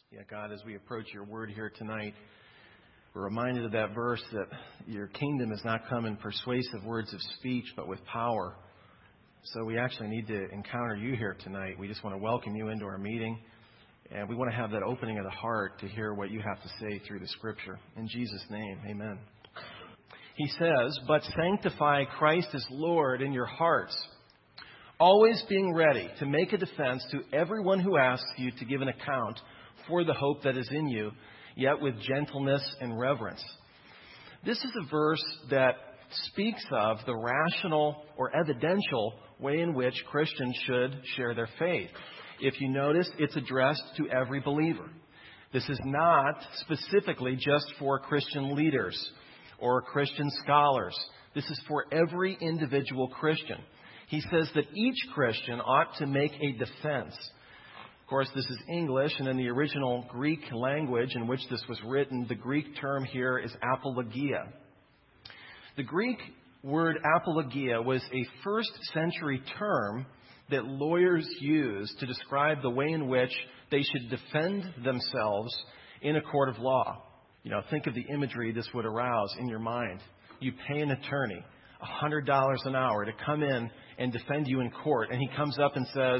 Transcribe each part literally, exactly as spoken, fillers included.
Yeah, God, as we approach your word here tonight, we're reminded of that verse that your kingdom has not come in persuasive words of speech, but with power. So we actually need to encounter you here tonight. We just want to welcome you into our meeting, and we want to have that opening of the heart to hear what you have to say through the Scripture. In Jesus' name, amen. He says, "But sanctify Christ as Lord in your hearts, always being ready to make a defense to everyone who asks you to give an account for the hope that is in you, yet with gentleness and reverence." This is a verse that speaks of the rational or evidential way in which Christians should share their faith. If you notice, it's addressed to every believer. This is not specifically just for Christian leaders or Christian scholars. This is for every individual Christian. He says that each Christian ought to make a defense. Of course, this is English, and in the original Greek language in which this was written, the Greek term here is apologia. The Greek word apologia was a first century term that lawyers used to describe the way in which they should defend themselves in a court of law. You know, think of the imagery this would arouse in your mind. You pay an attorney one hundred dollars an hour to come in and defend you in court, and he comes up and says,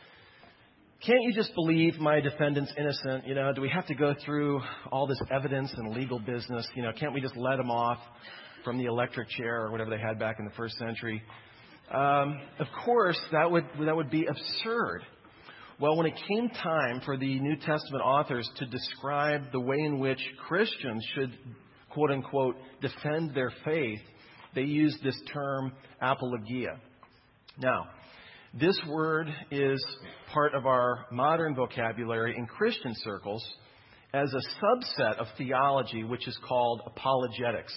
"Can't you just believe my defendant's innocent? You know, do we have to go through all this evidence and legal business? You know, can't we just let him off from the electric chair," or whatever they had back in the first century? Um, of course, that would that would be absurd. Well, when it came time for the New Testament authors to describe the way in which Christians should, quote unquote, defend their faith, they used this term apologia. Now, this word is part of our modern vocabulary in Christian circles as a subset of theology, which is called apologetics,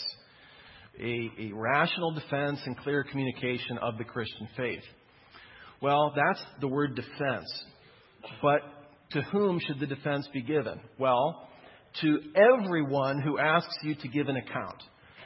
a, a rational defense and clear communication of the Christian faith. Well, that's the word defense. But to whom should the defense be given? Well, to everyone who asks you to give an account.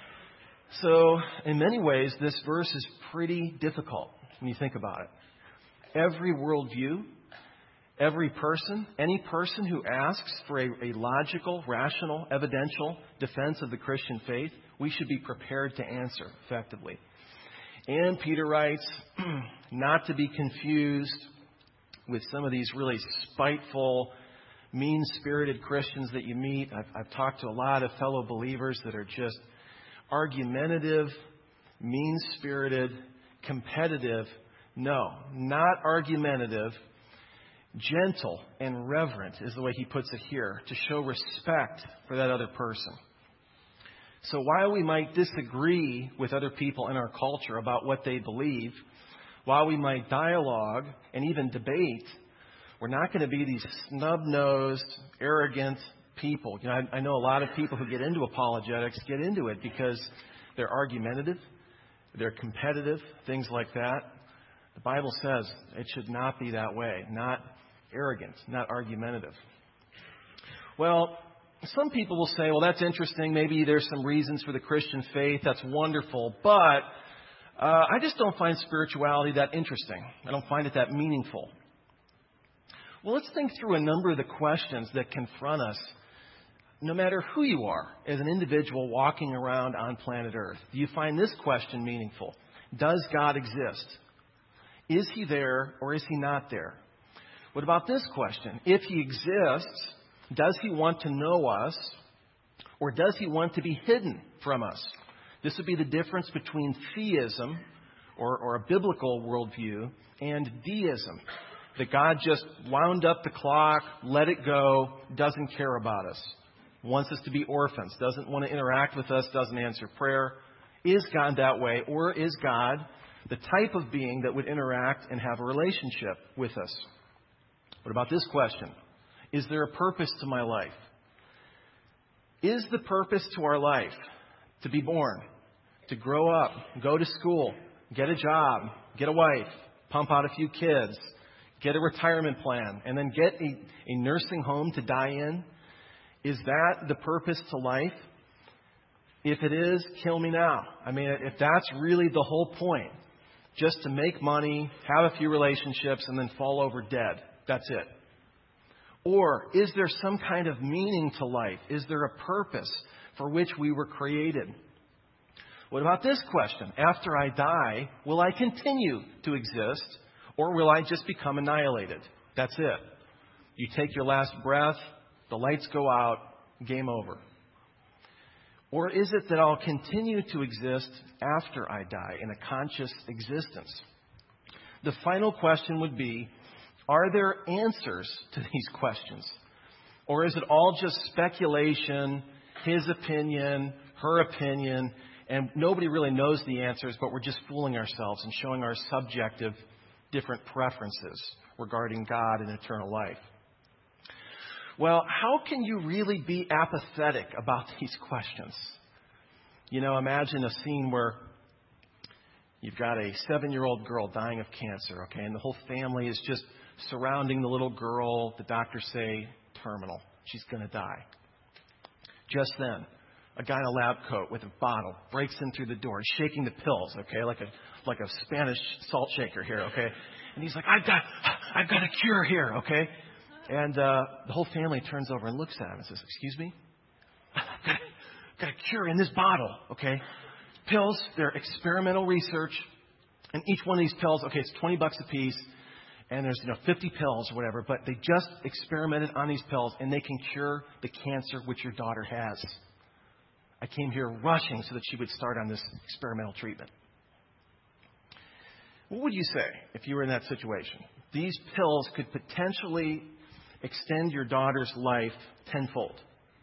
So, in many ways, this verse is pretty difficult when you think about it. Every worldview, every person, any person who asks for a, a logical, rational, evidential defense of the Christian faith, we should be prepared to answer effectively. And Peter writes, not to be confused with some of these really spiteful, mean-spirited Christians that you meet. I've, I've talked to a lot of fellow believers that are just argumentative, mean-spirited, competitive. No, not argumentative. Gentle and reverent is the way he puts it here, to show respect for that other person. So while we might disagree with other people in our culture about what they believe, while we might dialogue and even debate, we're not going to be these snub-nosed, arrogant people. You know, I, I know a lot of people who get into apologetics get into it because they're argumentative, they're competitive, things like that. The Bible says it should not be that way, not arrogant, not argumentative. Well, some people will say, well, that's interesting. Maybe there's some reasons for the Christian faith. That's wonderful. But uh, I just don't find spirituality that interesting. I don't find it that meaningful. Well, let's think through a number of the questions that confront us, no matter who you are as an individual walking around on planet Earth. Do you find this question meaningful? Does God exist? Is he there or is he not there? What about this question? If he exists, does he want to know us or does he want to be hidden from us? This would be the difference between theism or, or a biblical worldview and deism. That God just wound up the clock, let it go, doesn't care about us. Wants us to be orphans, doesn't want to interact with us, doesn't answer prayer. Is God that way? Or is God the type of being that would interact and have a relationship with us? What about this question? Is there a purpose to my life? Is the purpose to our life to be born, to grow up, go to school, get a job, get a wife, pump out a few kids, get a retirement plan, and then get a, a nursing home to die in? Is that the purpose to life? If it is, kill me now. I mean, if that's really the whole point, just to make money, have a few relationships, and then fall over dead, that's it. Or is there some kind of meaning to life? Is there a purpose for which we were created? What about this question? After I die, will I continue to exist, or will I just become annihilated? That's it. You take your last breath, the lights go out, game over. Or is it that I'll continue to exist after I die in a conscious existence? The final question would be, are there answers to these questions? Or is it all just speculation, his opinion, her opinion, and nobody really knows the answers, but we're just fooling ourselves and showing our subjective different preferences regarding God and eternal life? Well, how can you really be apathetic about these questions? You know, imagine a scene where you've got a seven-year-old girl dying of cancer, okay, and the whole family is just surrounding the little girl. The doctors say terminal. She's going to die. Just then, a guy in a lab coat with a bottle breaks in through the door. He's shaking the pills, okay, like a like a Spanish salt shaker here, okay. And he's like, I've got, I've got a cure here, okay. And uh, the whole family turns over and looks at him and says, excuse me? I've got, got a cure in this bottle, okay. Pills, they're experimental research. And each one of these pills, okay, it's twenty bucks a piece. And there's, you know, fifty pills or whatever. But they just experimented on these pills, and they can cure the cancer which your daughter has. I came here rushing so that she would start on this experimental treatment. What would you say if you were in that situation? These pills could potentially extend your daughter's life tenfold.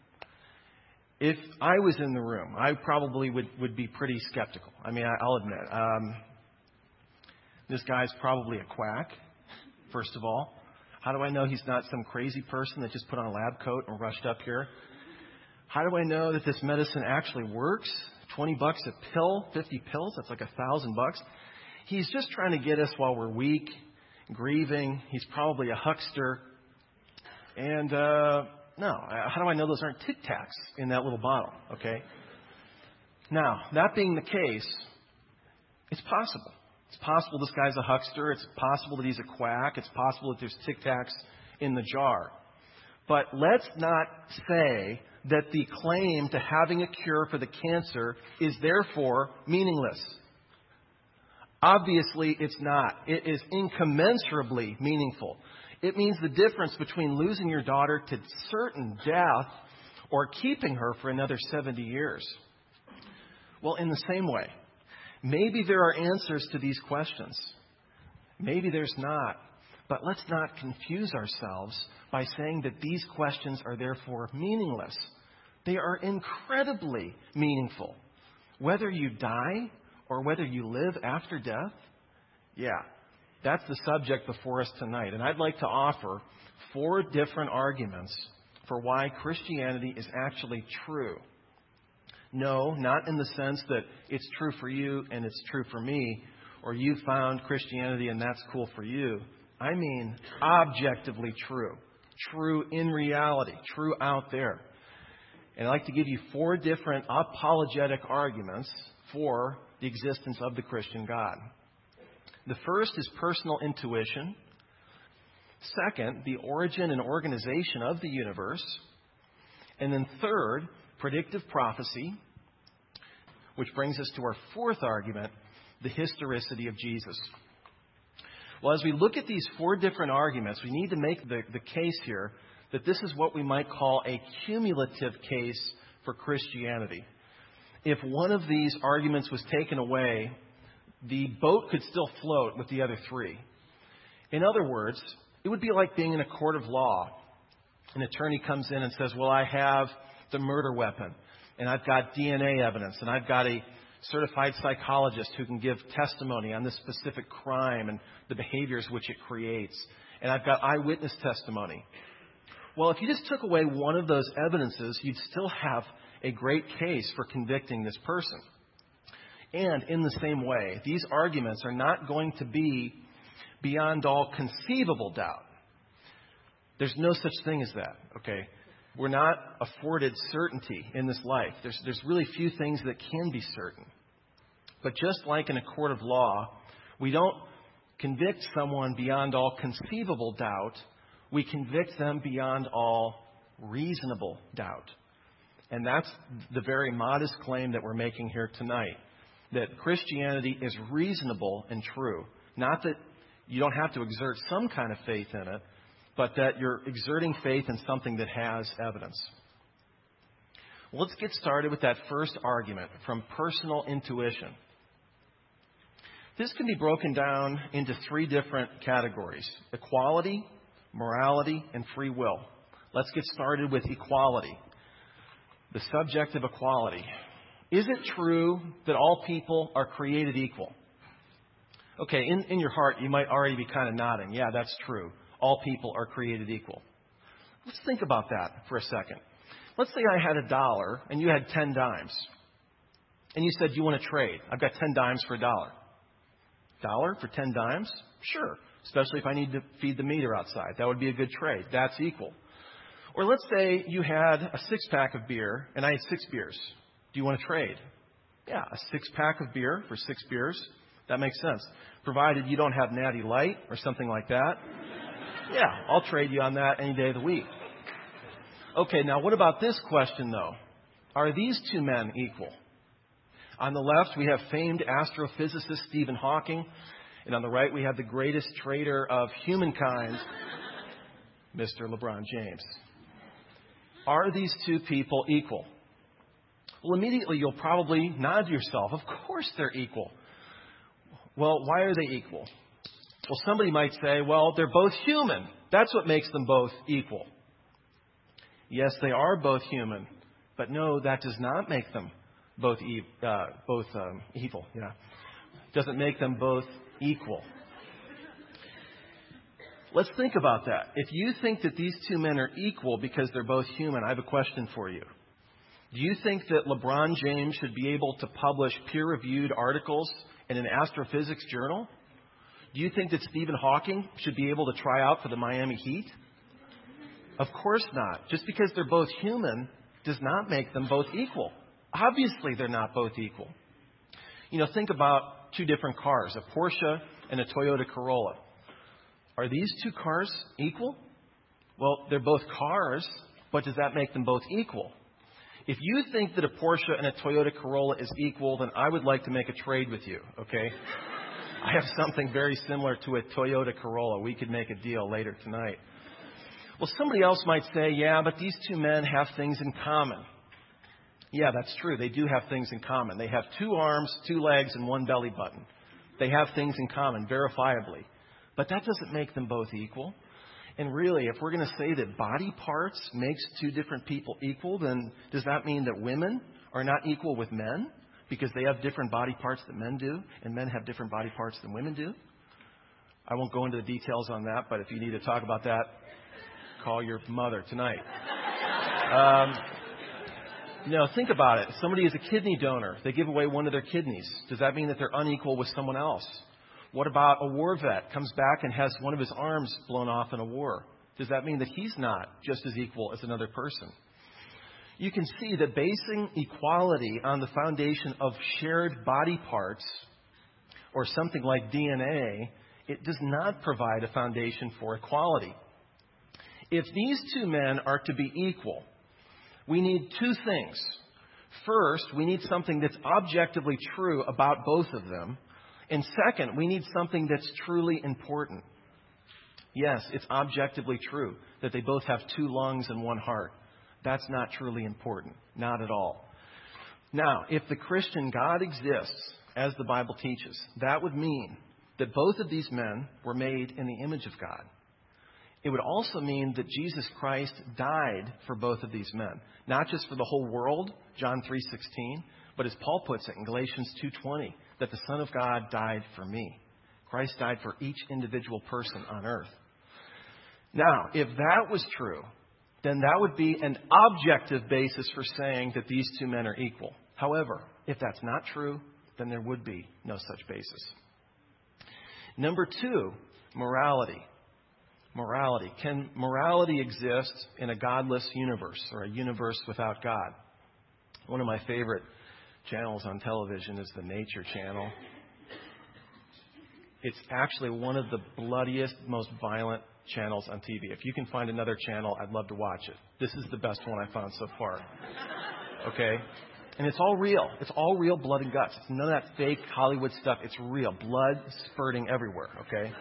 If I was in the room, I probably would, would be pretty skeptical. I mean, I, I'll admit. Um, this guy's probably a quack, first of all. How do I know he's not some crazy person that just put on a lab coat and rushed up here? How do I know that this medicine actually works? twenty bucks a pill, fifty pills, that's like a thousand bucks. He's just trying to get us while we're weak, grieving. He's probably a huckster. And, uh, no, how do I know those aren't Tic Tacs in that little bottle, okay? Now, that being the case, it's possible. It's possible this guy's a huckster. It's possible that he's a quack. It's possible that there's Tic Tacs in the jar. But let's not say that the claim to having a cure for the cancer is therefore meaningless. Obviously, it's not. It is incommensurably meaningful. It means the difference between losing your daughter to certain death or keeping her for another seventy years. Well, in the same way, maybe there are answers to these questions. Maybe there's not. But let's not confuse ourselves by saying that these questions are therefore meaningless. They are incredibly meaningful. Whether you die or whether you live after death, yeah, that's the subject before us tonight. And I'd like to offer four different arguments for why Christianity is actually true. No, not in the sense that it's true for you and it's true for me, or you found Christianity and that's cool for you. I mean objectively true. True in reality. True out there. And I'd like to give you four different apologetic arguments for the existence of the Christian God. The first is personal intuition. Second, the origin and organization of the universe. And then third, predictive prophecy, which brings us to our fourth argument, the historicity of Jesus. Well, as we look at these four different arguments, we need to make the, the case here that this is what we might call a cumulative case for Christianity. If one of these arguments was taken away, the boat could still float with the other three. In other words, it would be like being in a court of law. An attorney comes in and says, well, I have the murder weapon, and I've got D N A evidence, and I've got a certified psychologist who can give testimony on this specific crime and the behaviors which it creates, and I've got eyewitness testimony. Well, if you just took away one of those evidences, you'd still have a great case for convicting this person. And in the same way, these arguments are not going to be beyond all conceivable doubt. There's no such thing as that, okay? We're not afforded certainty in this life. There's, there's really few things that can be certain. But just like in a court of law, we don't convict someone beyond all conceivable doubt We convict them beyond all reasonable doubt. And that's the very modest claim that we're making here tonight, that Christianity is reasonable and true. Not that you don't have to exert some kind of faith in it, but that you're exerting faith in something that has evidence. Well, let's get started with that first argument from personal intuition. This can be broken down into three different categories: equality, morality, and free will. Let's get started with equality. The subject of equality. Is it true that all people are created equal? Okay, in, in your heart, you might already be kind of nodding. Yeah, that's true. All people are created equal. Let's think about that for a second. Let's say I had a dollar and you had ten dimes. And you said, you want to trade. I've got ten dimes for a dollar. Dollar for ten dimes? Sure. Especially if I need to feed the meter outside. That would be a good trade. That's equal. Or let's say you had a six-pack of beer and I had six beers. Do you want to trade? Yeah, a six-pack of beer for six beers. That makes sense. Provided you don't have Natty Light or something like that. Yeah, I'll trade you on that any day of the week. Okay, now what about this question, though? Are these two men equal? On the left, we have famed astrophysicist Stephen Hawking. And on the right, we have the greatest trader of humankind, Mister LeBron James. Are these two people equal? Well, immediately you'll probably nod to yourself. Of course they're equal. Well, why are they equal? Well, somebody might say, well, they're both human. That's what makes them both equal. Yes, they are both human. But no, that does not make them both e- uh, both um, evil. Yeah, doesn't make them both equal. Let's think about that. If you think that these two men are equal because they're both human, I have a question for you. Do you think that LeBron James should be able to publish peer-reviewed articles in an astrophysics journal? Do you think that Stephen Hawking should be able to try out for the Miami Heat? Of course not. Just because they're both human does not make them both equal. Obviously, they're not both equal. You know, think about two different cars, a Porsche and a Toyota Corolla. Are these two cars equal? Well, they're both cars, but does that make them both equal? If you think that a Porsche and a Toyota Corolla is equal, then I would like to make a trade with you, okay? I have something very similar to a Toyota Corolla. We could make a deal later tonight. Well, somebody else might say, yeah, but these two men have things in common. Yeah, that's true. They do have things in common. They have two arms, two legs, and one belly button. They have things in common, verifiably. But that doesn't make them both equal. And really, if we're going to say that body parts makes two different people equal, then does that mean that women are not equal with men because they have different body parts that men do, and men have different body parts than women do? I won't go into the details on that, but if you need to talk about that, call your mother tonight. Um, you know, think about it. If somebody is a kidney donor, they give away one of their kidneys. Does that mean that they're unequal with someone else? What about a war vet comes back and has one of his arms blown off in a war? Does that mean that he's not just as equal as another person? You can see that basing equality on the foundation of shared body parts or something like D N A, it does not provide a foundation for equality. If these two men are to be equal, we need two things. First, we need something that's objectively true about both of them. And second, we need something that's truly important. Yes, it's objectively true that they both have two lungs and one heart. That's not truly important. Not at all. Now, if the Christian God exists, as the Bible teaches, that would mean that both of these men were made in the image of God. It would also mean that Jesus Christ died for both of these men. Not just for the whole world, John three sixteen, but as Paul puts it in Galatians two twenty, that the Son of God died for me. Christ died for each individual person on earth. Now, if that was true, then that would be an objective basis for saying that these two men are equal. However, if that's not true, then there would be no such basis. Number two, morality. Morality. Can morality exist in a godless universe or a universe without God? One of my favorite channels on television is the Nature Channel. It's actually one of the bloodiest, most violent channels on T V. If you can find another channel, I'd love to watch it. This is the best one I found so far. Okay? And it's all real. It's all real blood and guts. It's none of that fake Hollywood stuff. It's real. Blood spurting everywhere. Okay?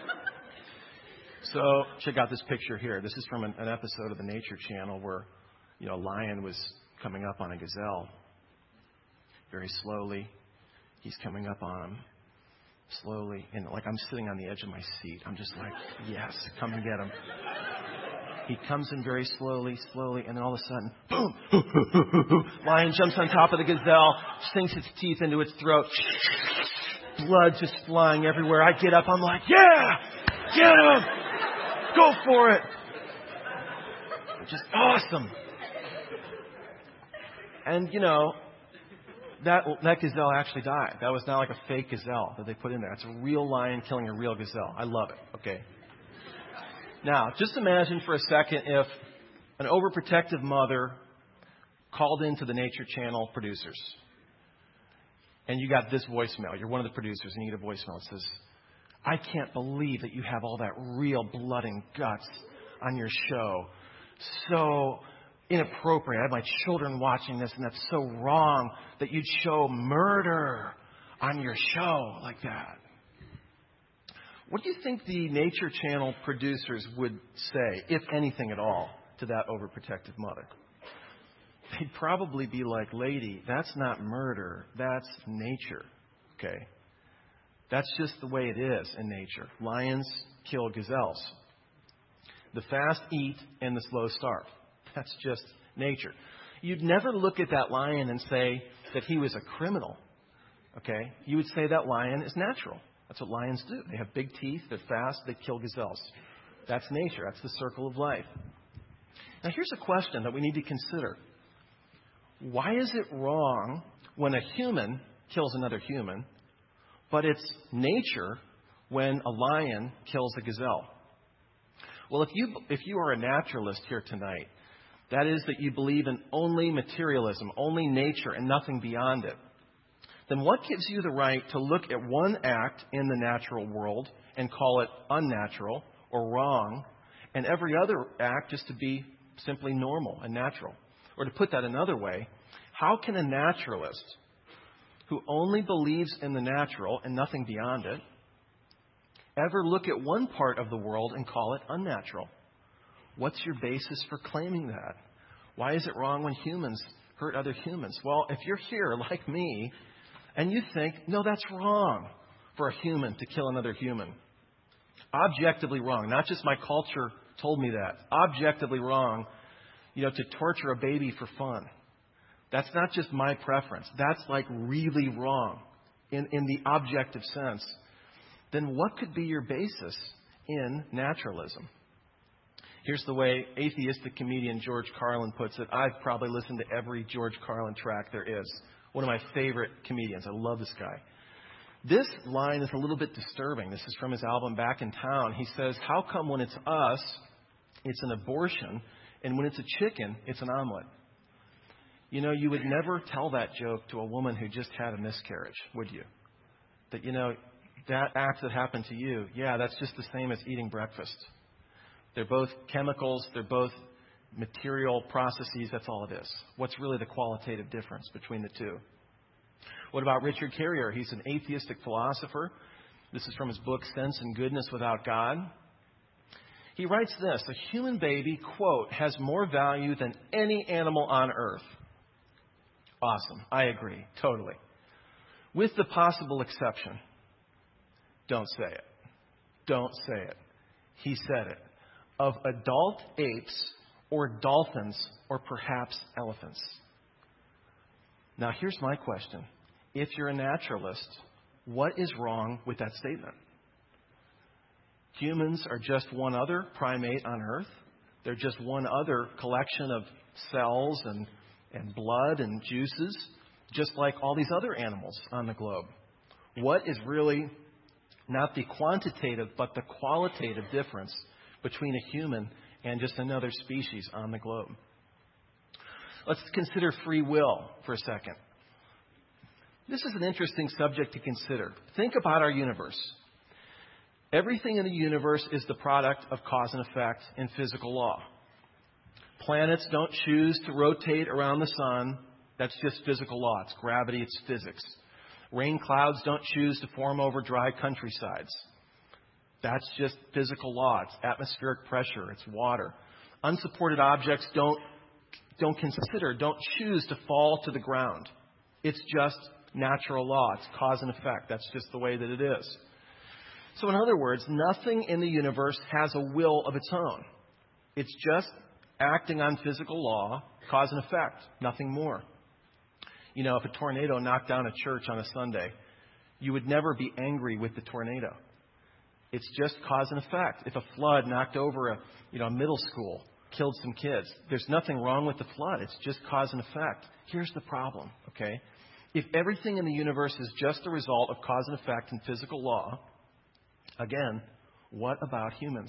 So check out this picture here. This is from an, an episode of the Nature Channel where, you know, a lion was coming up on a gazelle. Very slowly. He's coming up on him. Slowly. And like I'm sitting on the edge of my seat. I'm just like, yes, come and get him. He comes in very slowly, slowly, and then all of a sudden, boom! Lion jumps on top of the gazelle, sinks its teeth into its throat. Blood just flying everywhere. I get up. I'm like, yeah! Get him! Go for it! Just awesome. And, you know, that that gazelle actually died. That was not like a fake gazelle that they put in there. It's a real lion killing a real gazelle. I love it. Okay. Now, just imagine for a second if an overprotective mother called into the Nature Channel producers. And you got this voicemail. You're one of the producers and you get a voicemail that says, I can't believe that you have all that real blood and guts on your show. So inappropriate. I have my children watching this and that's so wrong that you'd show murder on your show like that. What do you think the Nature Channel producers would say, if anything at all, to that overprotective mother? They'd probably be like, lady, that's not murder. That's nature. Okay? That's just the way it is in nature. Lions kill gazelles. The fast eat and the slow starve. That's just nature. You'd never look at that lion and say that he was a criminal. Okay? You would say that lion is natural. That's what lions do. They have big teeth. They're fast. They kill gazelles. That's nature. That's the circle of life. Now, here's a question that we need to consider. Why is it wrong when a human kills another human, but it's nature when a lion kills a gazelle? Well, if you if you are a naturalist here tonight, that is that you believe in only materialism, only nature, and nothing beyond it, then what gives you the right to look at one act in the natural world and call it unnatural or wrong, and every other act just to be simply normal and natural? Or to put that another way, how can a naturalist who only believes in the natural and nothing beyond it ever look at one part of the world and call it unnatural? What's your basis for claiming that? Why is it wrong when humans hurt other humans? Well, if you're here like me and you think, no, that's wrong for a human to kill another human. Objectively wrong. Not just my culture told me that. Objectively wrong, you know, to torture a baby for fun. That's not just my preference. That's like really wrong in, in the objective sense. Then what could be your basis in naturalism? Here's the way atheistic comedian George Carlin puts it. I've probably listened to every George Carlin track there is. One of my favorite comedians. I love this guy. This line is a little bit disturbing. This is from his album Back in Town. He says, how come when it's us, it's an abortion, and when it's a chicken, it's an omelet? You know, you would never tell that joke to a woman who just had a miscarriage, would you? That, you know, that act that happened to you, yeah, that's just the same as eating breakfast. They're both chemicals. They're both material processes. That's all it is. What's really the qualitative difference between the two? What about Richard Carrier? He's an atheistic philosopher. This is from his book, Sense and Goodness Without God. He writes this: a human baby, quote, has more value than any animal on earth. Awesome. I agree. Totally. With the possible exception, don't say it. Don't say it. He said it. Of adult apes or dolphins or perhaps elephants. Now, here's my question. If you're a naturalist, what is wrong with that statement? Humans are just one other primate on Earth. They're just one other collection of cells and, and blood and juices, just like all these other animals on the globe. What is really not the quantitative but the qualitative difference between a human and just another species on the globe? Let's consider free will for a second. This is an interesting subject to consider. Think about our universe. Everything in the universe is the product of cause and effect in physical law. Planets don't choose to rotate around the sun. That's just physical law. It's gravity, it's physics. Rain clouds don't choose to form over dry countrysides. That's just physical law. It's atmospheric pressure. It's water. Unsupported objects don't, don't consider, don't choose to fall to the ground. It's just natural law. It's cause and effect. That's just the way that it is. So in other words, nothing in the universe has a will of its own. It's just acting on physical law, cause and effect, nothing more. You know, if a tornado knocked down a church on a Sunday, you would never be angry with the tornado. It's just cause and effect. If a flood knocked over a, you know, a middle school, killed some kids, there's nothing wrong with the flood. It's just cause and effect. Here's the problem, okay? If everything in the universe is just a result of cause and effect in physical law, again, what about humans?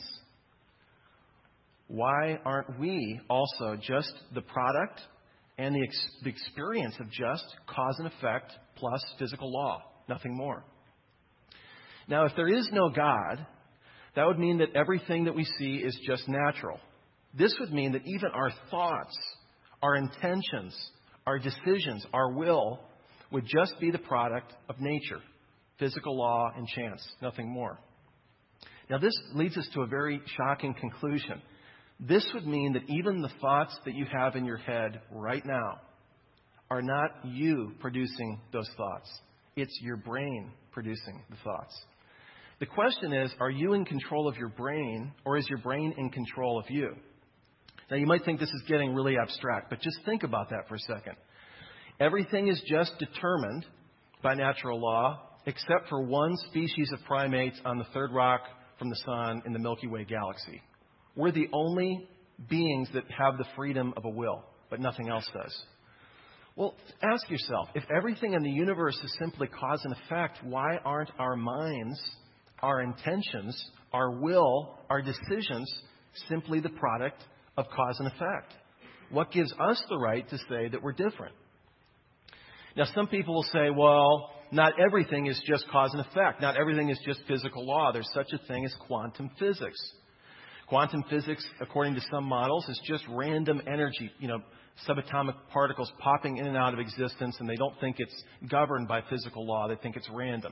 Why aren't we also just the product and the, ex- the experience of just cause and effect plus physical law, nothing more? Now, if there is no God, that would mean that everything that we see is just natural. This would mean that even our thoughts, our intentions, our decisions, our will would just be the product of nature, physical law and chance, nothing more. Now, this leads us to a very shocking conclusion. This would mean that even the thoughts that you have in your head right now are not you producing those thoughts. It's your brain producing the thoughts. The question is, are you in control of your brain, or is your brain in control of you? Now, you might think this is getting really abstract, but just think about that for a second. Everything is just determined by natural law, except for one species of primates on the third rock from the sun in the Milky Way galaxy. We're the only beings that have the freedom of a will, but nothing else does. Well, ask yourself, if everything in the universe is simply cause and effect, why aren't our minds, our intentions, our will, our decisions simply the product of cause and effect? What gives us the right to say that we're different? Now, some people will say, well, not everything is just cause and effect. Not everything is just physical law. There's such a thing as quantum physics. Quantum physics, according to some models, is just random energy, you know, subatomic particles popping in and out of existence, and they don't think it's governed by physical law. They think it's random.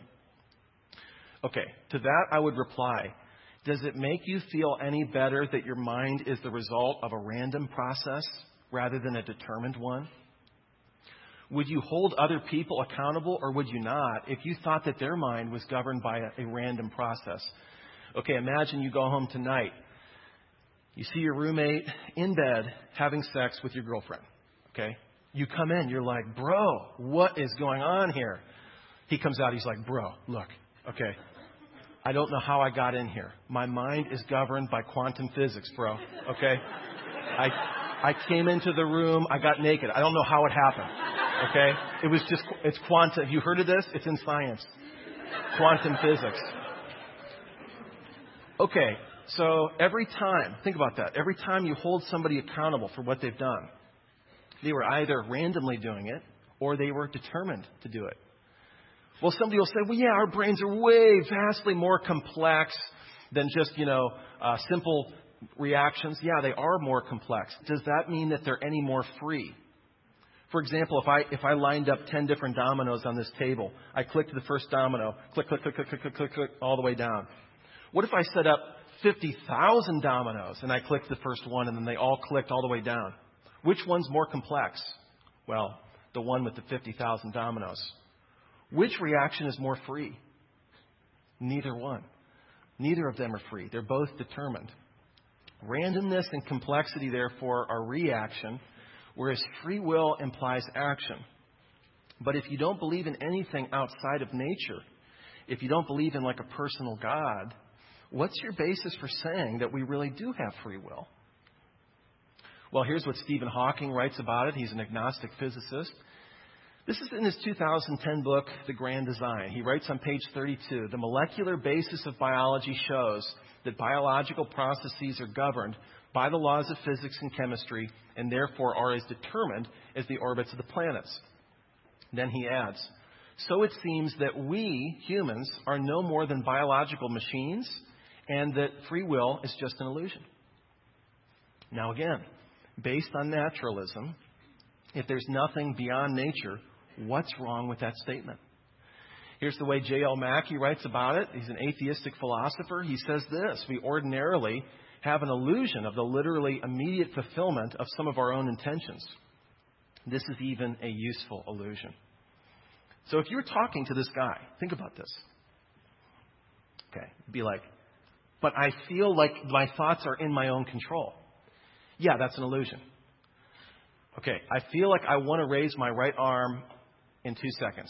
Okay, to that I would reply, does it make you feel any better that your mind is the result of a random process rather than a determined one? Would you hold other people accountable, or would you not, if you thought that their mind was governed by a, a random process? Okay, imagine you go home tonight. You see your roommate in bed having sex with your girlfriend. Okay? You come in, you're like, bro, what is going on here? He comes out, he's like, bro, look, okay, I don't know how I got in here. My mind is governed by quantum physics, bro. Okay? I I came into the room, I got naked. I don't know how it happened. Okay? It was just, it's quantum. Have you heard of this? It's in science. Quantum physics. Okay. So every time, think about that, every time you hold somebody accountable for what they've done, they were either randomly doing it or they were determined to do it. Well, somebody will say, well, yeah, our brains are way vastly more complex than just, you know, uh, simple reactions. Yeah, they are more complex. Does that mean that they're any more free? For example, if I if I lined up ten different dominoes on this table, I clicked the first domino, click, click, click, click, click, click, click, click, all the way down. What if I set up fifty thousand dominoes and I clicked the first one and then they all clicked all the way down? Which one's more complex? Well, the one with the fifty thousand dominoes. Which reaction is more free? Neither one. Neither of them are free. They're both determined. Randomness and complexity, therefore, are reaction, whereas free will implies action. But if you don't believe in anything outside of nature, if you don't believe in like a personal God, what's your basis for saying that we really do have free will? Well, here's what Stephen Hawking writes about it. He's an agnostic physicist. This is in his two thousand ten book, The Grand Design. He writes on page thirty-two, the molecular basis of biology shows that biological processes are governed by the laws of physics and chemistry and therefore are as determined as the orbits of the planets. Then he adds, so it seems that we, humans, are no more than biological machines, and that free will is just an illusion. Now again, based on naturalism, if there's nothing beyond nature, what's wrong with that statement? Here's the way J L Mackie writes about it. He's an atheistic philosopher. He says this: we ordinarily have an illusion of the literally immediate fulfillment of some of our own intentions. This is even a useful illusion. So if you're talking to this guy, think about this. Okay, be like, but I feel like my thoughts are in my own control. Yeah, that's an illusion. Okay, I feel like I want to raise my right arm in two seconds.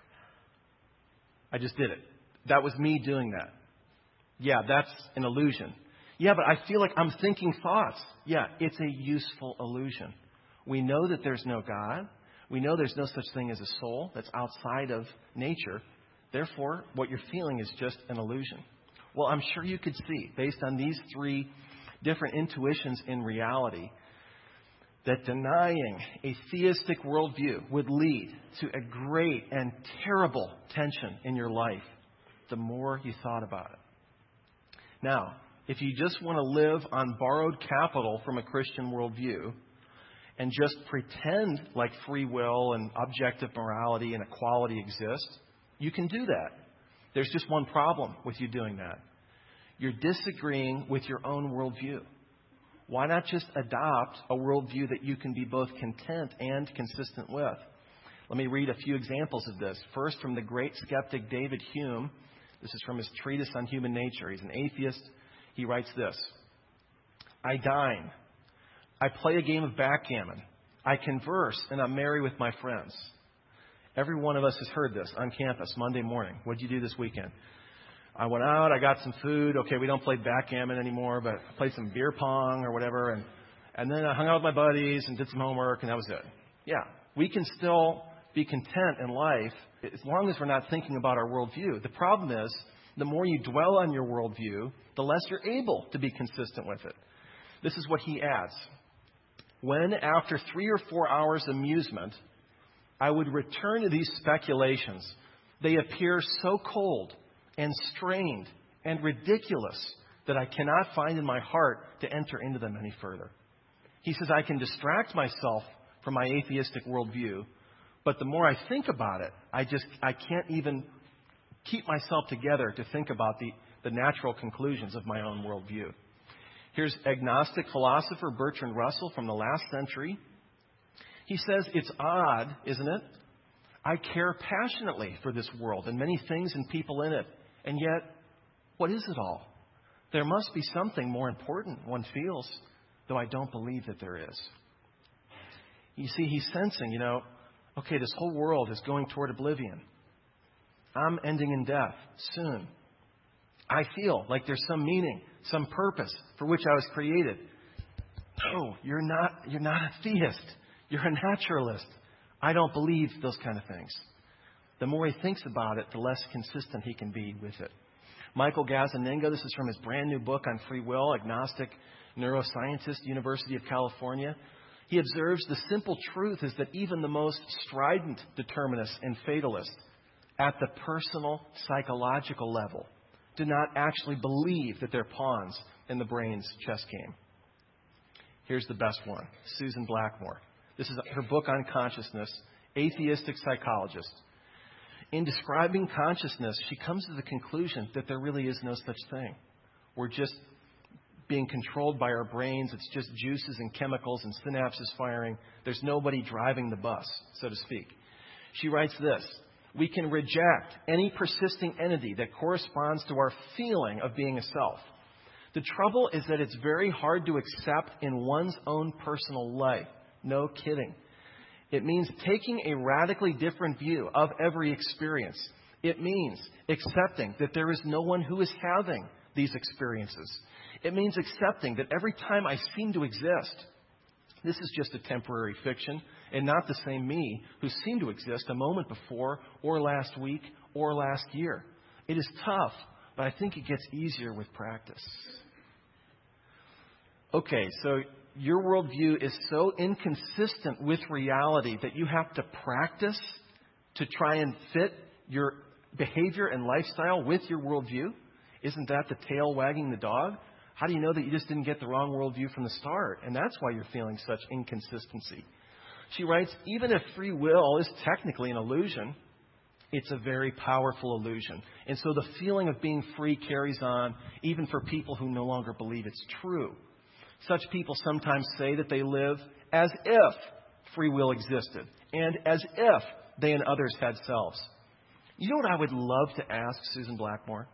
I just did it. That was me doing that. Yeah, that's an illusion. Yeah, but I feel like I'm thinking thoughts. Yeah, it's a useful illusion. We know that there's no God. We know there's no such thing as a soul that's outside of nature. Therefore, what you're feeling is just an illusion. Well, I'm sure you could see, based on these three different intuitions in reality, that denying a theistic worldview would lead to a great and terrible tension in your life the more you thought about it. Now, if you just want to live on borrowed capital from a Christian worldview and just pretend like free will and objective morality and equality exist, you can do that. There's just one problem with you doing that. You're disagreeing with your own worldview. Why not just adopt a worldview that you can be both content and consistent with? Let me read a few examples of this. First, from the great skeptic David Hume. This is from his treatise on human nature. He's an atheist. He writes this: I dine. I play a game of backgammon. I converse and I'm merry with my friends. Every one of us has heard this on campus Monday morning. What did you do this weekend? I went out, I got some food. Okay, we don't play backgammon anymore, but I played some beer pong or whatever. And, and then I hung out with my buddies and did some homework, and that was it. Yeah, we can still be content in life as long as we're not thinking about our worldview. The problem is, the more you dwell on your worldview, the less you're able to be consistent with it. This is what he adds. When, after three or four hours' amusement, I would return to these speculations, they appear so cold and strained and ridiculous that I cannot find in my heart to enter into them any further. He says, I can distract myself from my atheistic worldview, but the more I think about it, I just I can't even keep myself together to think about the, the natural conclusions of my own worldview. Here's agnostic philosopher Bertrand Russell from the last century. He says, it's odd, isn't it? I care passionately for this world and many things and people in it. And yet, what is it all? There must be something more important, one feels, though I don't believe that there is. You see, he's sensing, you know, okay, this whole world is going toward oblivion. I'm ending in death soon. I feel like there's some meaning, some purpose for which I was created. No, you're not, you're not a theist. You're a naturalist. I don't believe those kind of things. The more he thinks about it, the less consistent he can be with it. Michael Gazzaniga, this is from his brand new book on free will, agnostic neuroscientist, University of California. He observes the simple truth is that even the most strident determinists and fatalists at the personal psychological level do not actually believe that they're pawns in the brain's chess game. Here's the best one, Susan Blackmore. This is her book on consciousness, Atheistic Psychologist. In describing consciousness, she comes to the conclusion that there really is no such thing. We're just being controlled by our brains. It's just juices and chemicals and synapses firing. There's nobody driving the bus, so to speak. She writes this: we can reject any persisting entity that corresponds to our feeling of being a self. The trouble is that it's very hard to accept in one's own personal life. No kidding. It means taking a radically different view of every experience. It means accepting that there is no one who is having these experiences. It means accepting that every time I seem to exist, this is just a temporary fiction and not the same me who seemed to exist a moment before or last week or last year. It is tough, but I think it gets easier with practice. Okay, so your worldview is so inconsistent with reality that you have to practice to try and fit your behavior and lifestyle with your worldview? Isn't that the tail wagging the dog? How do you know that you just didn't get the wrong worldview from the start? And that's why you're feeling such inconsistency. She writes, even if free will is technically an illusion, it's a very powerful illusion. And so the feeling of being free carries on even for people who no longer believe it's true. Such people sometimes say that they live as if free will existed and as if they and others had selves. You know what I would love to ask Susan Blackmore?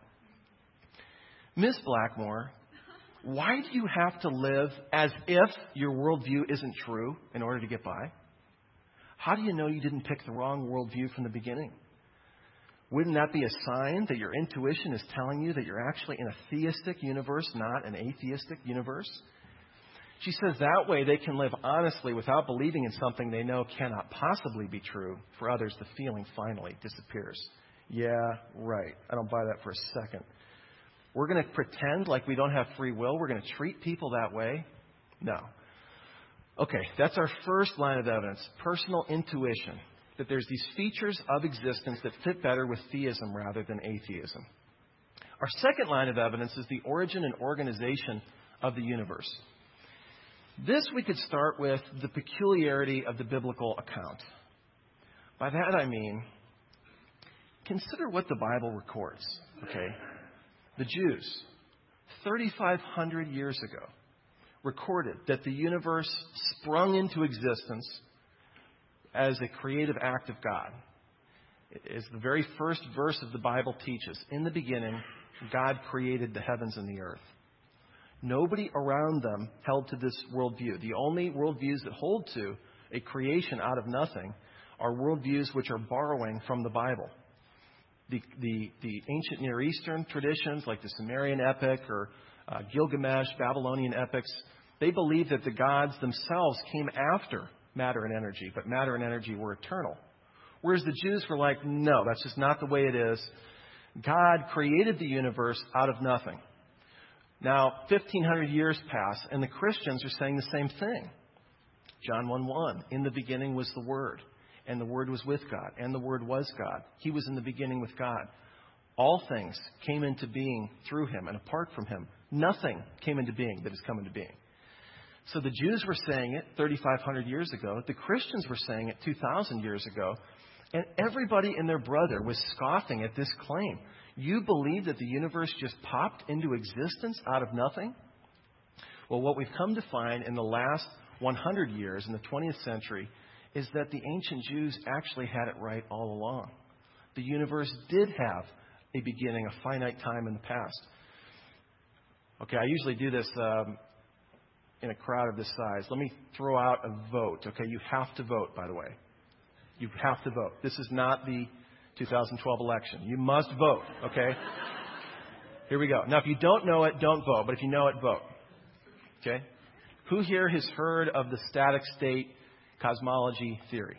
Miss Blackmore, why do you have to live as if your worldview isn't true in order to get by? How do you know you didn't pick the wrong worldview from the beginning? Wouldn't that be a sign that your intuition is telling you that you're actually in a theistic universe, not an atheistic universe? She says that way they can live honestly without believing in something they know cannot possibly be true. For others, the feeling finally disappears. Yeah, right. I don't buy that for a second. We're going to pretend like we don't have free will. We're going to treat people that way. No. Okay, that's our first line of evidence, personal intuition, that there's these features of existence that fit better with theism rather than atheism. Our second line of evidence is the origin and organization of the universe. This we could start with the peculiarity of the biblical account. By that I mean, consider what the Bible records, okay? The Jews, thirty-five hundred years ago, recorded that the universe sprung into existence as a creative act of God. As the very first verse of the Bible teaches, in the beginning, God created the heavens and the earth. Nobody around them held to this worldview. The only worldviews that hold to a creation out of nothing are worldviews which are borrowing from the Bible. The, the, the ancient Near Eastern traditions, like the Sumerian epic or uh, Gilgamesh, Babylonian epics, they believe that the gods themselves came after matter and energy, but matter and energy were eternal. Whereas the Jews were like, no, that's just not the way it is. God created the universe out of nothing. Now, fifteen hundred years pass, and the Christians are saying the same thing. John one one, in the beginning was the Word, and the Word was with God, and the Word was God. He was in the beginning with God. All things came into being through Him, and apart from Him, nothing came into being that has come into being. So the Jews were saying it thirty-five hundred years ago. The Christians were saying it two thousand years ago. And everybody and their brother was scoffing at this claim. You believe that the universe just popped into existence out of nothing? Well, what we've come to find in the last one hundred years, in the twentieth century, is that the ancient Jews actually had it right all along. The universe did have a beginning, a finite time in the past. Okay, I usually do this um, in a crowd of this size. Let me throw out a vote. Okay, you have to vote, by the way. You have to vote. This is not the two thousand twelve election. You must vote, okay? Here we go. Now, if you don't know it, don't vote. But if you know it, vote. Okay? Who here has heard of the static state cosmology theory?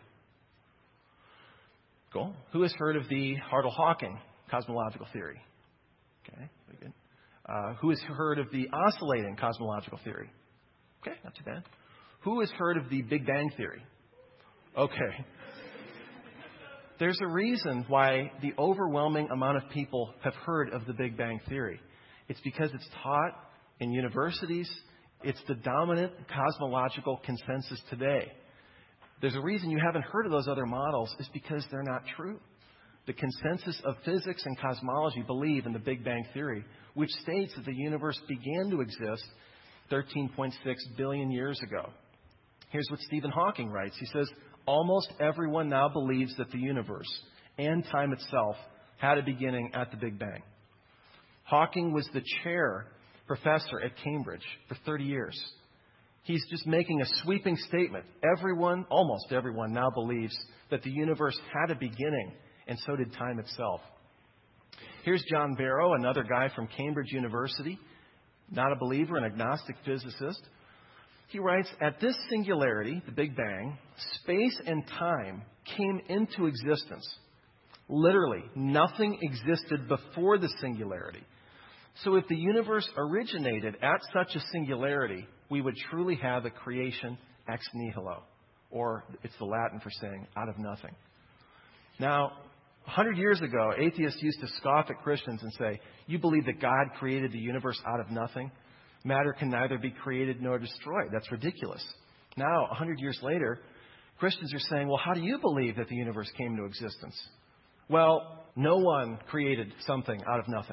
Cool. Who has heard of the Hartle-Hawking cosmological theory? Okay, very good. Uh, who has heard of the oscillating cosmological theory? Okay, not too bad. Who has heard of the Big Bang theory? Okay. There's a reason why the overwhelming amount of people have heard of the Big Bang theory. It's because it's taught in universities. It's the dominant cosmological consensus today. There's a reason you haven't heard of those other models. It's because they're not true. The consensus of physics and cosmology believe in the Big Bang theory, which states that the universe began to exist thirteen point six billion years ago. Here's what Stephen Hawking writes. He says, almost everyone now believes that the universe and time itself had a beginning at the Big Bang. Hawking was the chair professor at Cambridge for thirty years. He's just making a sweeping statement. Everyone, almost everyone, now believes that the universe had a beginning, and so did time itself. Here's John Barrow, another guy from Cambridge University, not a believer, an agnostic physicist. He writes, at this singularity, the Big Bang, space and time came into existence. Literally, nothing existed before the singularity. So if the universe originated at such a singularity, we would truly have a creation ex nihilo, or it's the Latin for saying out of nothing. Now, a hundred years ago, atheists used to scoff at Christians and say, you believe that God created the universe out of nothing? Matter can neither be created nor destroyed. That's ridiculous. Now, a hundred years later, Christians are saying, well, how do you believe that the universe came into existence? Well, no one created something out of nothing.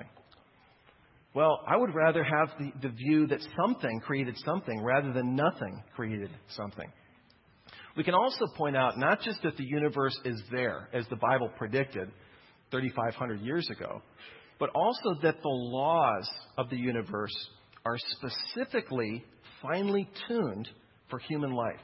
Well, I would rather have the, the view that something created something rather than nothing created something. We can also point out not just that the universe is there, as the Bible predicted thirty-five hundred years ago, but also that the laws of the universe are specifically finely tuned for human life.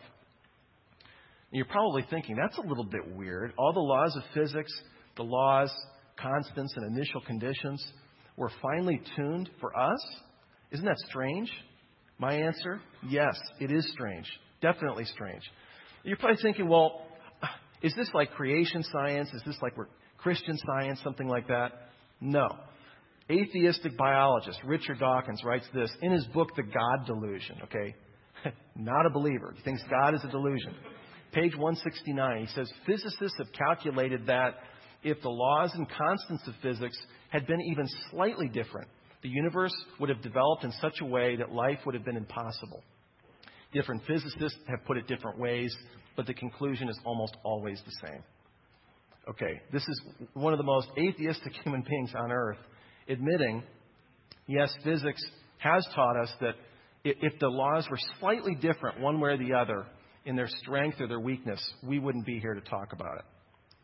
You're probably thinking, that's a little bit weird. All the laws of physics, the laws, constants, and initial conditions were finely tuned for us? Isn't that strange? My answer, yes, it is strange. Definitely strange. You're probably thinking, well, is this like creation science? Is this like Christian science, something like that? No. Atheistic biologist Richard Dawkins writes this in his book, The God Delusion, okay? Not a believer. He thinks God is a delusion. Page one sixty-nine, he says, physicists have calculated that if the laws and constants of physics had been even slightly different, the universe would have developed in such a way that life would have been impossible. Different physicists have put it different ways, but the conclusion is almost always the same. Okay, this is one of the most atheistic human beings on earth admitting, yes, physics has taught us that if the laws were slightly different one way or the other in their strength or their weakness, we wouldn't be here to talk about it.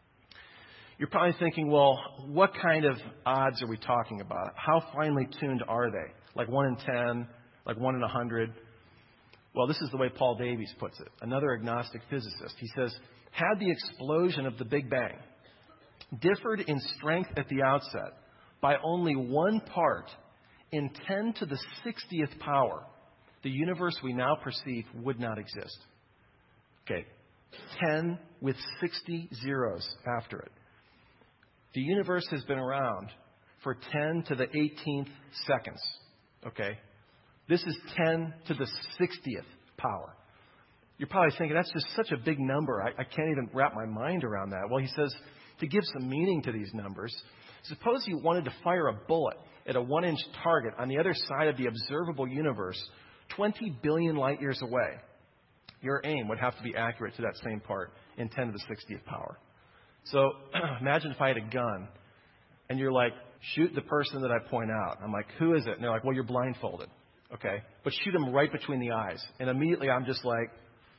You're probably thinking, well, what kind of odds are we talking about? How finely tuned are they? Like one in ten? Like one in a hundred? Well, this is the way Paul Davies puts it, another agnostic physicist. He says, had the explosion of the Big Bang differed in strength at the outset by only one part in ten to the sixtieth power, the universe we now perceive would not exist. Okay, ten with sixty zeros after it. The universe has been around for ten to the eighteenth seconds. Okay? This is ten to the sixtieth power. You're probably thinking, that's just such a big number. I, I can't even wrap my mind around that. Well, he says, to give some meaning to these numbers, suppose you wanted to fire a bullet at a one-inch target on the other side of the observable universe, twenty billion light years away. Your aim would have to be accurate to that same part in ten to the sixtieth power. So imagine if I had a gun and you're like, shoot the person that I point out. I'm like, who is it? And they're like, well, you're blindfolded. Okay. But shoot him right between the eyes. And immediately I'm just like,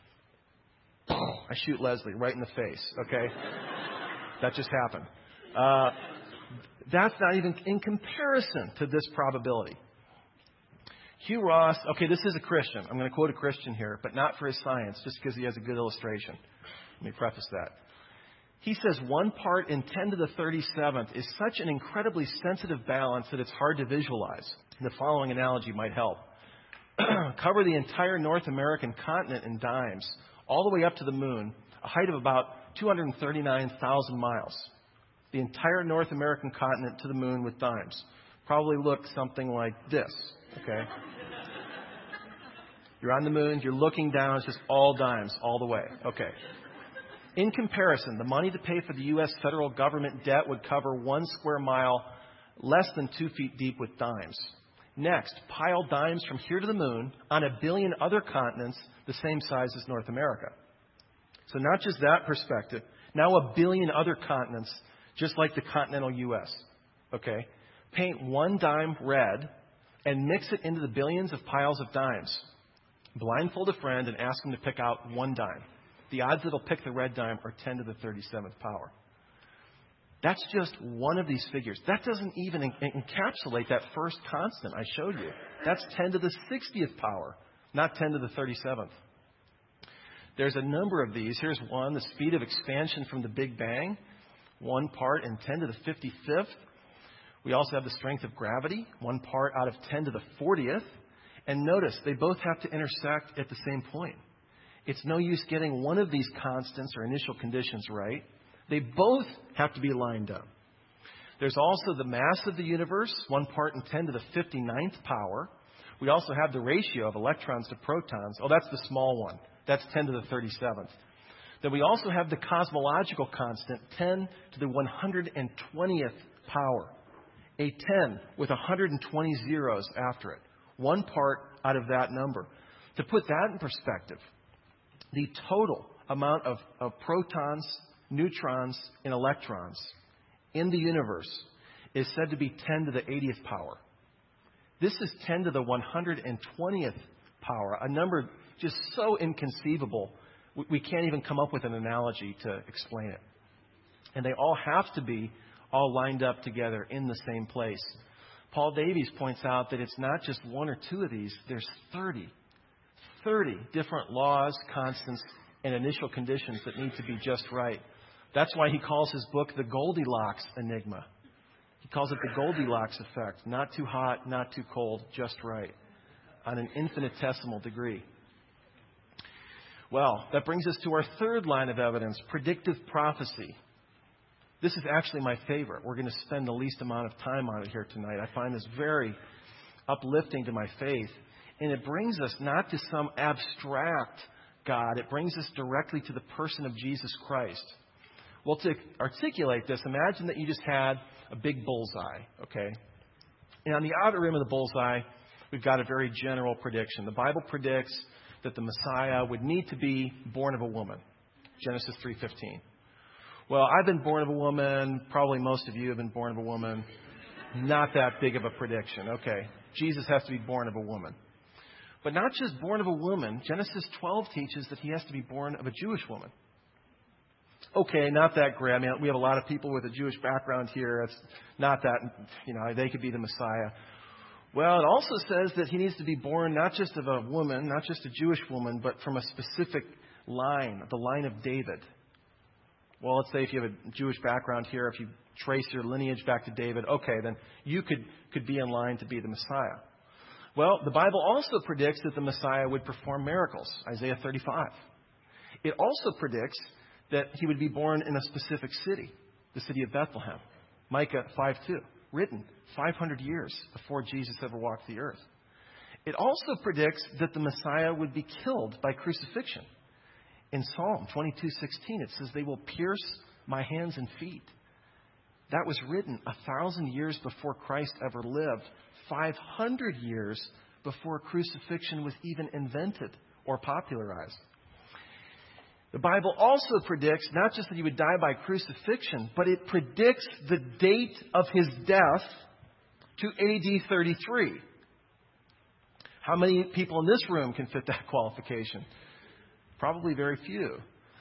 I shoot Leslie right in the face. Okay. That just happened. Uh, that's not even in comparison to this probability. Hugh Ross, okay, this is a Christian. I'm going to quote a Christian here, but not for his science, just because he has a good illustration. Let me preface that. He says one part in ten to the thirty-seventh is such an incredibly sensitive balance that it's hard to visualize. The following analogy might help. Cover the entire North American continent in dimes, all the way up to the moon, a height of about two hundred thirty-nine thousand miles. The entire North American continent to the moon with dimes. Probably look something like this, okay? You're on the moon, you're looking down, it's just all dimes, all the way. Okay. In comparison, the money to pay for the U S federal government debt would cover one square mile less than two feet deep with dimes. Next, pile dimes from here to the moon on a billion other continents the same size as North America. So not just that perspective, now a billion other continents just like the continental U S. Okay? Paint one dime red and mix it into the billions of piles of dimes. Blindfold a friend and ask him to pick out one dime. The odds that he'll pick the red dime are ten to the thirty-seventh power. That's just one of these figures. That doesn't even en- encapsulate that first constant I showed you. That's ten to the sixtieth power, not ten to the thirty-seventh. There's a number of these. Here's one, the speed of expansion from the Big Bang, one part in ten to the fifty-fifth. We also have the strength of gravity, one part out of ten to the fortieth. And notice, they both have to intersect at the same point. It's no use getting one of these constants or initial conditions right. They both have to be lined up. There's also the mass of the universe, one part in ten to the fifty-ninth power. We also have the ratio of electrons to protons. Oh, that's the small one. That's ten to the thirty-seventh. Then we also have the cosmological constant, ten to the one hundred twentieth power. A ten with one hundred twenty zeros after it. One part out of that number. To put that in perspective, the total amount of, of protons, neutrons, and electrons in the universe is said to be ten to the eightieth power. This is ten to the one hundred twentieth power, a number just so inconceivable, we, we can't even come up with an analogy to explain it. And they all have to be all lined up together in the same place. Paul Davies points out that it's not just one or two of these, there's thirty. thirty different laws, constants, and initial conditions that need to be just right. That's why he calls his book the Goldilocks Enigma. He calls it the Goldilocks effect. Not too hot, not too cold, just right. On an infinitesimal degree. Well, that brings us to our third line of evidence, predictive prophecy. This is actually my favorite. We're going to spend the least amount of time on it here tonight. I find this very uplifting to my faith. And it brings us not to some abstract God. It brings us directly to the person of Jesus Christ. Well, to articulate this, imagine that you just had a big bullseye, okay? And on the outer rim of the bullseye, we've got a very general prediction. The Bible predicts that the Messiah would need to be born of a woman. Genesis three fifteen. Well, I've been born of a woman. Probably most of you have been born of a woman. Not that big of a prediction. Okay. Jesus has to be born of a woman. But not just born of a woman. Genesis twelve teaches that he has to be born of a Jewish woman. Okay, not that great. I mean, we have a lot of people with a Jewish background here. It's not that, you know, they could be the Messiah. Well, it also says that he needs to be born not just of a woman, not just a Jewish woman, but from a specific line, the line of David. Well, let's say if you have a Jewish background here, if you trace your lineage back to David, okay, then you could, could be in line to be the Messiah. Well, the Bible also predicts that the Messiah would perform miracles, Isaiah thirty-five. It also predicts that he would be born in a specific city, the city of Bethlehem, Micah five two, written five hundred years before Jesus ever walked the earth. It also predicts that the Messiah would be killed by crucifixion. In Psalm twenty-two sixteen, it says, "They will pierce my hands and feet." That was written a thousand years before Christ ever lived, five hundred years before crucifixion was even invented or popularized. The Bible also predicts not just that he would die by crucifixion, but it predicts the date of his death to A D thirty-three. How many people in this room can fit that qualification? Probably very few.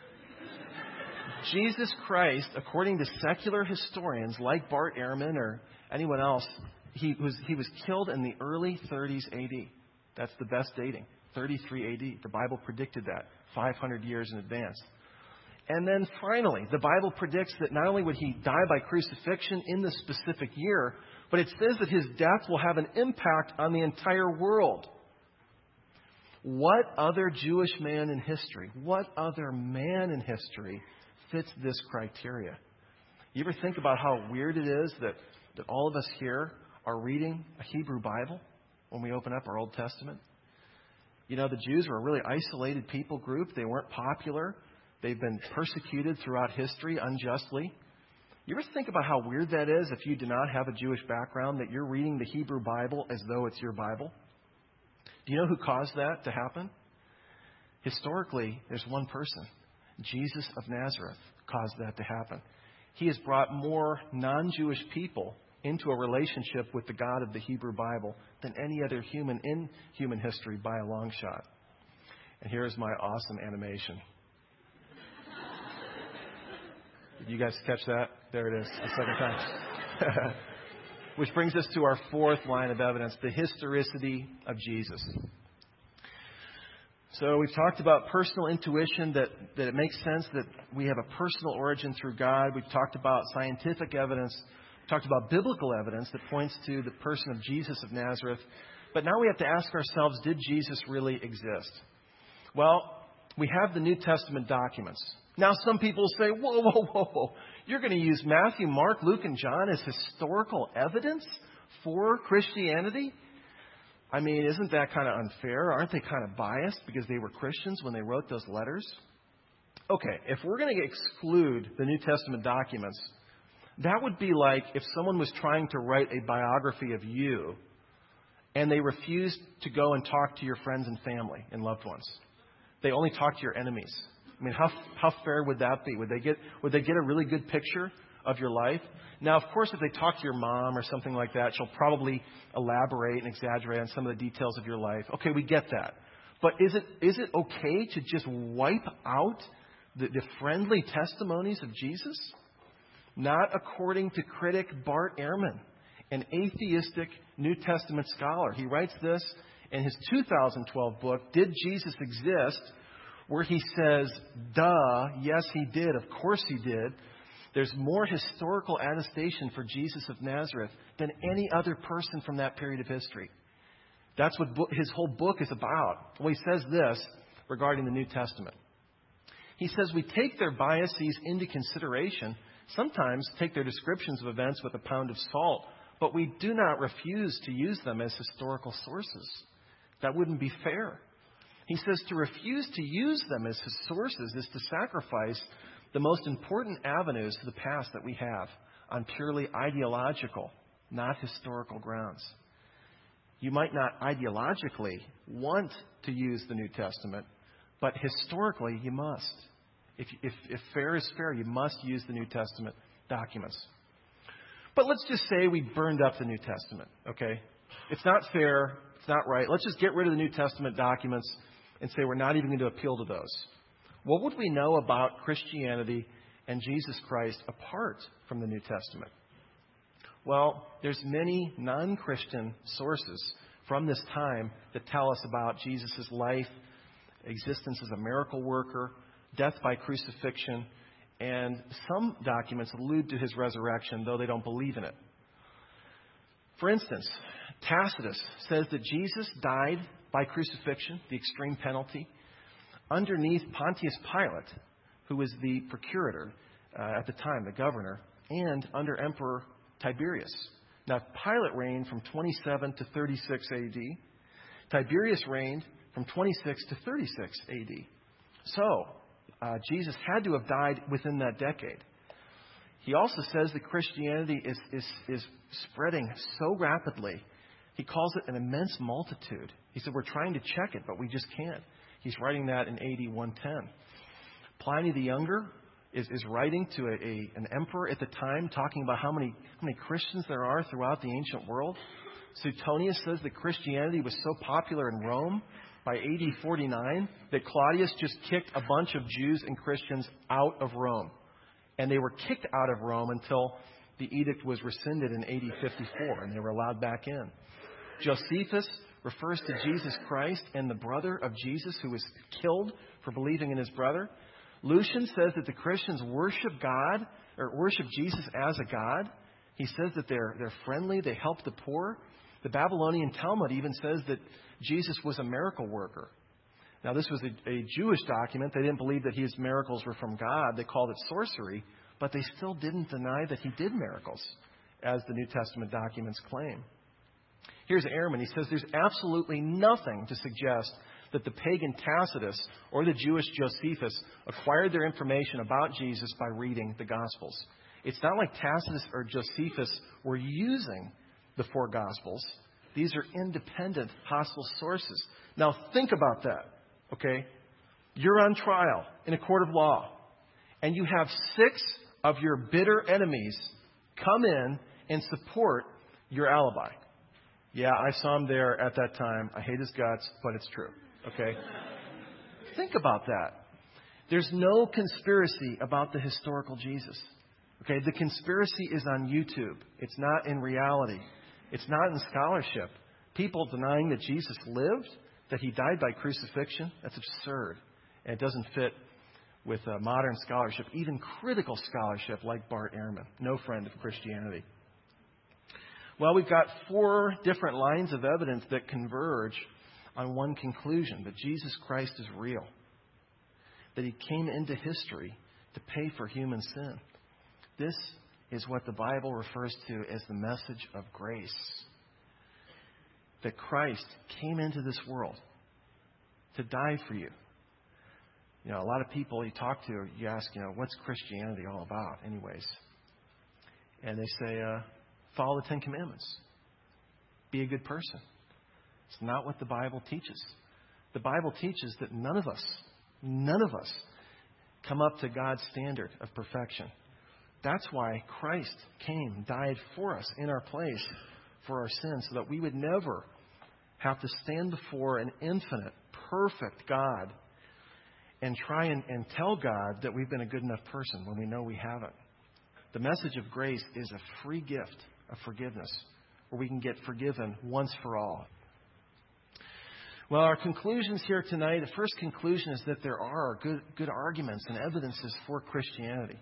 Jesus Christ, according to secular historians like Bart Ehrman or anyone else, he was, he was killed in the early thirties A D. That's the best dating, thirty-three A D. The Bible predicted that five hundred years in advance. And then finally, the Bible predicts that not only would he die by crucifixion in the specific year, but it says that his death will have an impact on the entire world. What other Jewish man in history, what other man in history fits this criteria? You ever think about how weird it is that, that all of us here are reading a Hebrew Bible when we open up our Old Testament? You know, the Jews were a really isolated people group. They weren't popular. They've been persecuted throughout history unjustly. You ever think about how weird that is if you do not have a Jewish background, that you're reading the Hebrew Bible as though it's your Bible? Do you know who caused that to happen? Historically, there's one person. Jesus of Nazareth caused that to happen. He has brought more non-Jewish people into a relationship with the God of the Hebrew Bible than any other human in human history by a long shot. And here's my awesome animation. Did you guys catch that? There it is, the second time. Which brings us to our fourth line of evidence, the historicity of Jesus. So we've talked about personal intuition, that, that it makes sense that we have a personal origin through God. We've talked about scientific evidence. We've talked about biblical evidence that points to the person of Jesus of Nazareth. But now we have to ask ourselves, did Jesus really exist? Well, we have the New Testament documents. Now some people say, whoa, whoa, whoa, whoa. You're going to use Matthew, Mark, Luke, and John as historical evidence for Christianity? I mean, isn't that kind of unfair? Aren't they kind of biased because they were Christians when they wrote those letters? Okay, if we're going to exclude the New Testament documents, that would be like if someone was trying to write a biography of you and they refused to go and talk to your friends and family and loved ones. They only talk to your enemies. I mean, how how fair would that be? Would they get would they get a really good picture of your life? Now, of course, if they talk to your mom or something like that, she'll probably elaborate and exaggerate on some of the details of your life. Okay, we get that. But is it is it okay to just wipe out the, the friendly testimonies of Jesus? Not according to critic Bart Ehrman, an atheistic New Testament scholar. He writes this in his two thousand twelve book, Did Jesus Exist?, where he says, duh, yes, he did. Of course he did. There's more historical attestation for Jesus of Nazareth than any other person from that period of history. That's what his whole book is about. Well, he says this regarding the New Testament. He says, we take their biases into consideration, sometimes take their descriptions of events with a pound of salt, but we do not refuse to use them as historical sources. That wouldn't be fair. He says to refuse to use them as his sources is to sacrifice the most important avenues to the past that we have on purely ideological, not historical grounds. You might not ideologically want to use the New Testament, but historically you must. If, if, if fair is fair, you must use the New Testament documents. But let's just say we burned up the New Testament, okay? It's not fair. It's not right. Let's just get rid of the New Testament documents and say we're not even going to appeal to those. What would we know about Christianity and Jesus Christ apart from the New Testament? Well, there's many non-Christian sources from this time that tell us about Jesus' life, existence as a miracle worker, death by crucifixion, and some documents allude to his resurrection, though they don't believe in it. For instance, Tacitus says that Jesus died by crucifixion, the extreme penalty, underneath Pontius Pilate, who was the procurator uh, at the time, the governor, and under Emperor Tiberius. Now, Pilate reigned from twenty-seven to thirty-six A D. Tiberius reigned from twenty-six to thirty-six A D. So, uh, Jesus had to have died within that decade. He also says that Christianity is, is, is spreading so rapidly. He calls it an immense multitude. He said, we're trying to check it, but we just can't. He's writing that in A D one ten. Pliny the Younger is, is writing to a, a, an emperor at the time, talking about how many, how many Christians there are throughout the ancient world. Suetonius says that Christianity was so popular in Rome by A D forty-nine that Claudius just kicked a bunch of Jews and Christians out of Rome. And they were kicked out of Rome until the edict was rescinded in A D fifty-four, and they were allowed back in. Josephus refers to Jesus Christ and the brother of Jesus who was killed for believing in his brother. Lucian says that the Christians worship God, or worship Jesus as a god. He says that they're, they're friendly, they help the poor. The Babylonian Talmud even says that Jesus was a miracle worker. Now, this was a, a Jewish document. They didn't believe that his miracles were from God. They called it sorcery, but they still didn't deny that he did miracles, as the New Testament documents claim. Here's Ehrman. He says there's absolutely nothing to suggest that the pagan Tacitus or the Jewish Josephus acquired their information about Jesus by reading the Gospels. It's not like Tacitus or Josephus were using the four Gospels. These are independent, hostile sources. Now, think about that, okay? You're on trial in a court of law, and you have six of your bitter enemies come in and support your alibi. Yeah, I saw him there at that time. I hate his guts, but it's true. Okay? Think about that. There's no conspiracy about the historical Jesus. Okay? The conspiracy is on YouTube. It's not in reality. It's not in scholarship. People denying that Jesus lived, that he died by crucifixion, that's absurd. And it doesn't fit with uh, modern scholarship, even critical scholarship like Bart Ehrman, no friend of Christianity. Well, we've got four different lines of evidence that converge on one conclusion, that Jesus Christ is real, that he came into history to pay for human sin. This is what the Bible refers to as the message of grace, that Christ came into this world to die for you, You know, a lot of people you talk to, you ask, you know, what's Christianity all about anyways? And they say, uh, follow the Ten Commandments. Be a good person. It's not what the Bible teaches. The Bible teaches that none of us, none of us come up to God's standard of perfection. That's why Christ came, died for us in our place for our sins, so that we would never have to stand before an infinite, perfect God and try and, and tell God that we've been a good enough person when we know we haven't. The message of grace is a free gift of forgiveness, where we can get forgiven once for all. Well, our conclusions here tonight, the first conclusion is that there are good, good arguments and evidences for Christianity.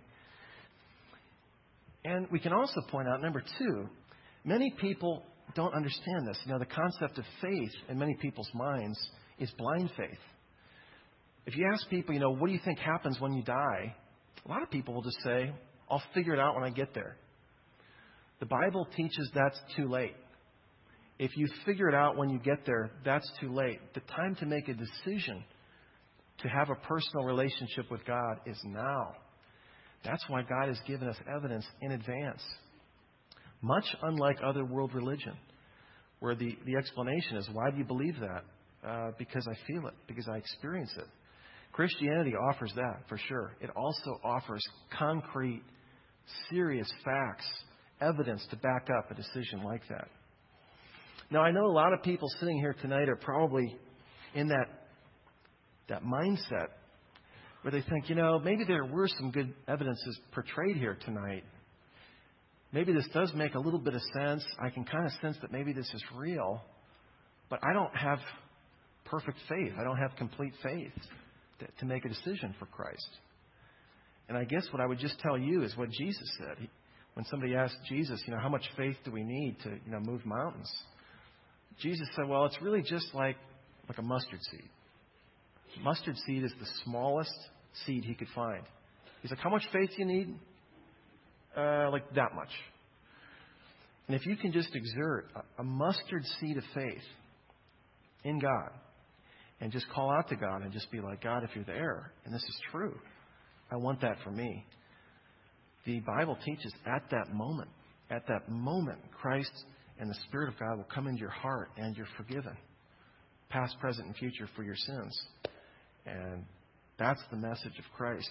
And we can also point out, number two, many people don't understand this. You know, the concept of faith in many people's minds is blind faith. If you ask people, you know, what do you think happens when you die? A lot of people will just say, I'll figure it out when I get there. The Bible teaches that's too late. If you figure it out when you get there, that's too late. The time to make a decision to have a personal relationship with God is now. That's why God has given us evidence in advance. Much unlike other world religion, where the, the explanation is, why do you believe that? Uh, because I feel it, because I experience it. Christianity offers that, for sure. It also offers concrete, serious facts, evidence to back up a decision like that. Now, I know a lot of people sitting here tonight are probably in that, that mindset where they think, you know, maybe there were some good evidences portrayed here tonight. Maybe this does make a little bit of sense. I can kind of sense that maybe this is real, but I don't have perfect faith. I don't have complete faith to, to make a decision for Christ. And I guess what I would just tell you is what Jesus said. He, when somebody asked Jesus, you know, how much faith do we need to, you know, move mountains? Jesus said, well, it's really just like, like a mustard seed. Mustard seed is the smallest seed he could find. He's like, how much faith do you need? Uh, like that much. And if you can just exert a, a mustard seed of faith in God and just call out to God and just be like, God, if you're there and this is true, I want that for me. The Bible teaches at that moment, at that moment, Christ and the Spirit of God will come into your heart and you're forgiven. Past, present, and future for your sins. And that's the message of Christ.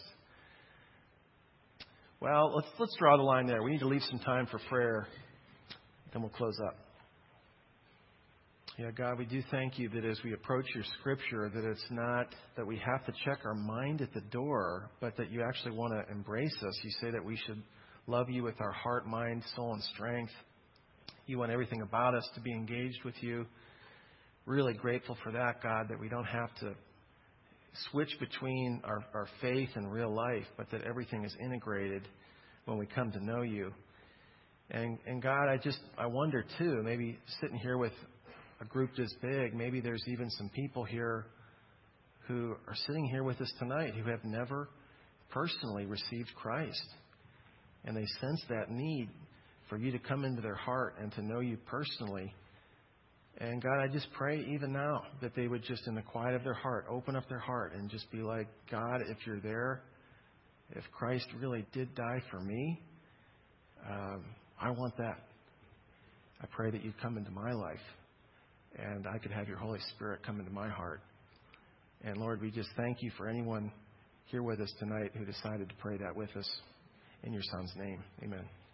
Well, let's let's draw the line there. We need to leave some time for prayer. Then we'll close up. Yeah, God, we do thank you that as we approach your Scripture, that it's not that we have to check our mind at the door, but that you actually want to embrace us. You say that we should love you with our heart, mind, soul, and strength. You want everything about us to be engaged with you. Really grateful for that, God, that we don't have to switch between our, our faith and real life, but that everything is integrated when we come to know you. And, and God, I just, I wonder too, maybe sitting here with a group this big, maybe there's even some people here who are sitting here with us tonight who have never personally received Christ. And they sense that need for you to come into their heart and to know you personally. And God, I just pray even now that they would just in the quiet of their heart, open up their heart and just be like, God, if you're there, if Christ really did die for me, um, I want that. I pray that you'd come into my life and I could have your Holy Spirit come into my heart. And Lord, we just thank you for anyone here with us tonight who decided to pray that with us. In your Son's name, amen.